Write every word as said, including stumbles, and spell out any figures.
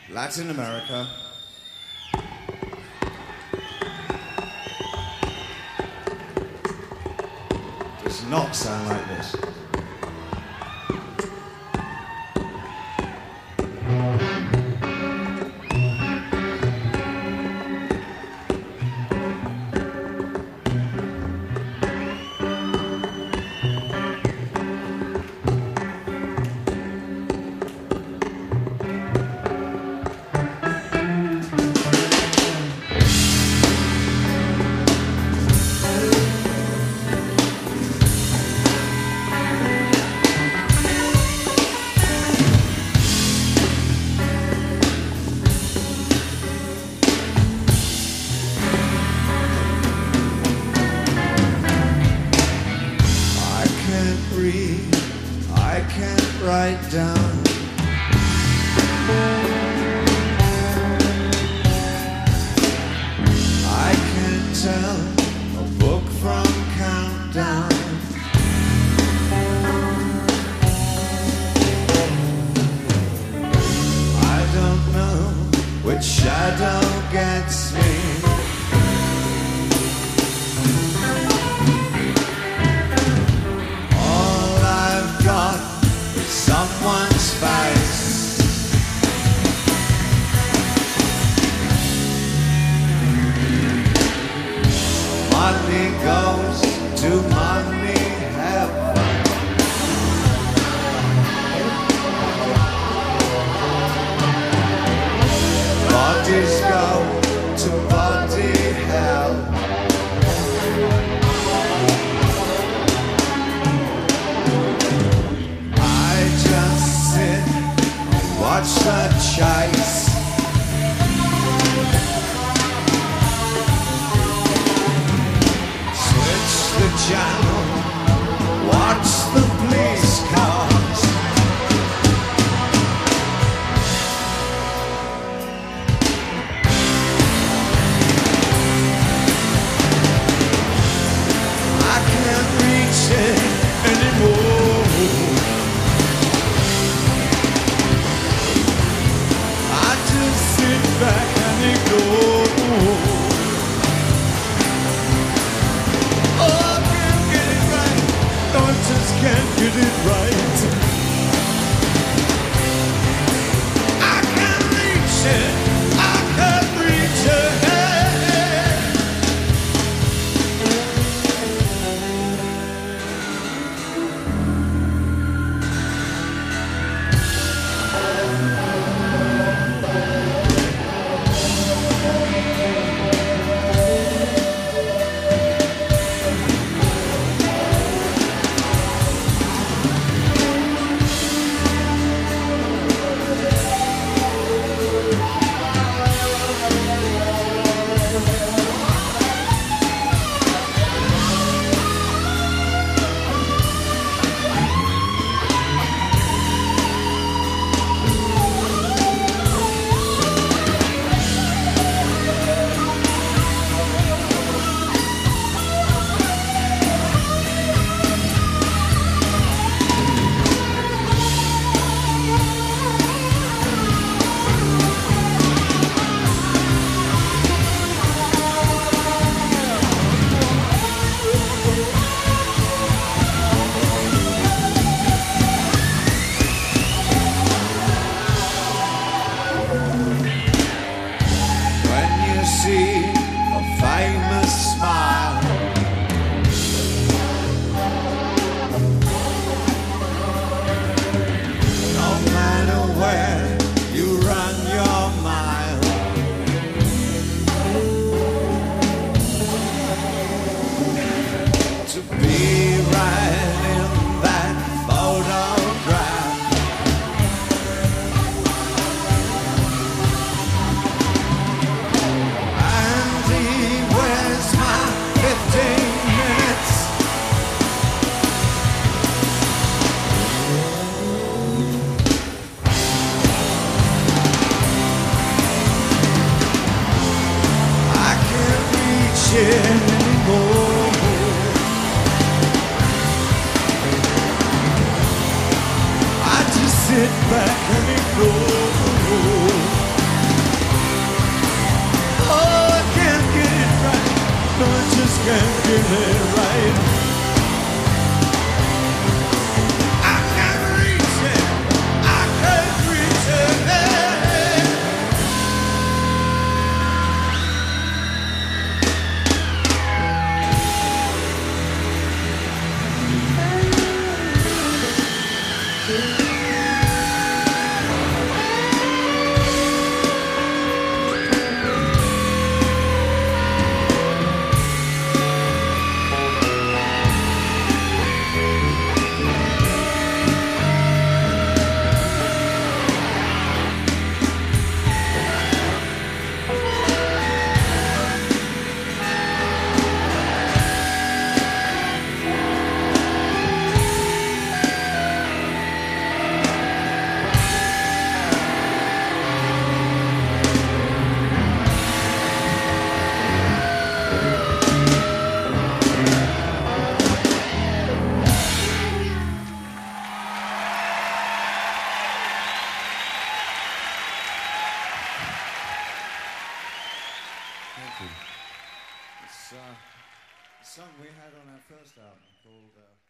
Latin America. Does not sound like this. I can't write down. I can't tell a book from countdown. I don't know which shadow gets me. Someone's face. Money goes to money heaven. Bodies go to body hell. Watch the chase. Switch the channel. Watch the police cars. I can't reach it anymore. Sit back and ignore. Oh, I can't get it right. No, I just can't get it right. I can't reach it. I can't reach it. Anymore. I just sit back and ignore. can't get it right. I can't reach it. I can't reach it. Thank you. It's uh, a song we had on our first album called uh